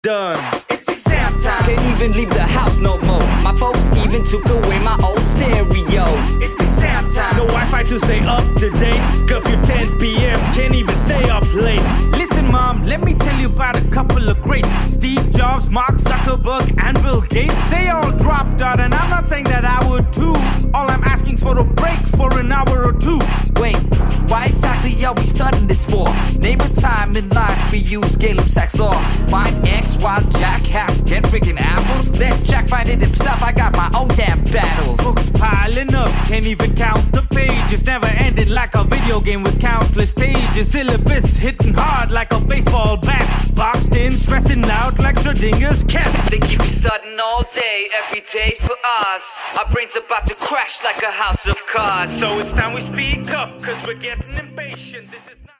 done. It's exam time. Can't even leave the house no more. My folks even took away my old stereo. It's exam time. No Wi-Fi to stay up to date. Curfew 10 p.m. Can't even stay up late. Listen, Mom, let me tell you about a couple of greats. Steve Jobs, Mark Zuckerberg, and Bill Gates. They all dropped out, and I'm not saying that I would too. All I'm asking is for a break for an hour or two. Wait, why exactly are we studying this for? Name a time in life we use Gay-Lussac's law. Find X while Jack has 10 freaking apples. Let Jack find it himself, I got my own damn battles. Books piling up, can't even count the pages. Never ended like a video game with countless stages. Syllabus hitting hard like a baseball bat. Boxed in, stressing out like Schrodinger's cat. They keep me studying all day, every day for us. Our brains about to crash like a house of cards. So it's time we speak up, cause we're getting impatient. This is